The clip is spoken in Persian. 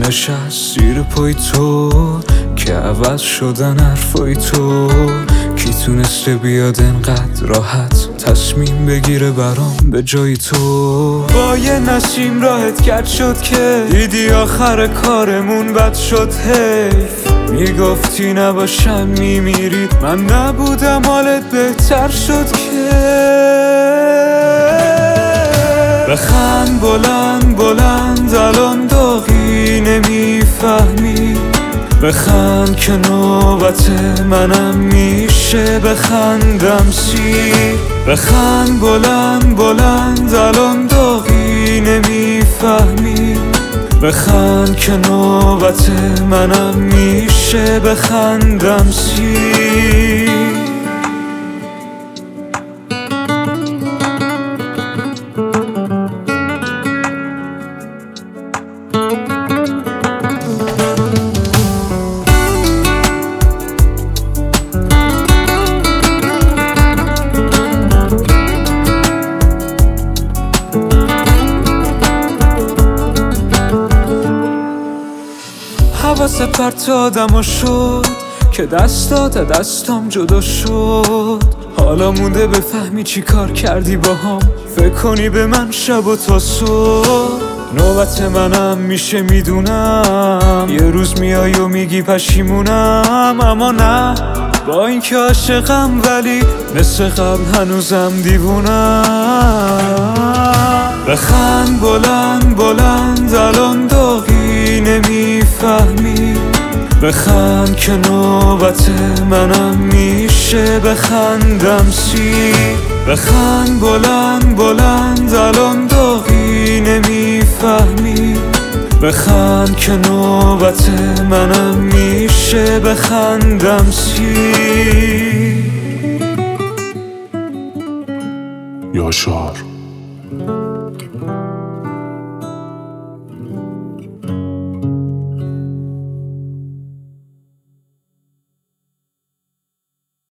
نشست زیر پای تو که عوض شدن حرفای تو؟ کی تونسته بیاد انقدر راحت تصمیم بگیره برام به جای تو؟ با یه نسیم راحت کرد شد که دیدی آخر کارمون بد شد. حیف میگفتی نباشم میمیری، من نبودم حالت بهتر شد که بخند بلند بلند الان داغی نمیفهمی. بخند که نوبت منم میشه بخندم سی. بخند بلند بلند الان داغی نمیفهمی. بخند که نوبت منم میشه بخندم سی. حواس پرت آدمو شد که دستات دستام جدا شد. حالا مونده بفهمی چی کار کردی با هم، فکر کنی به من شب و تا صبح. نوبت منم میشه میدونم، یه روز میای و میگی پشیمونم. اما نه، با اینکه عاشقم ولی مثل قبل هنوزم دیوونم. بخند بلند بلند الان داغی نمیفهمی. بخند که نوبت منم میشه بخندم سی. بخند بلند بلند الان داغی نمیفهمی. بخند که نوبت منم میشه بخندم سی. یاشار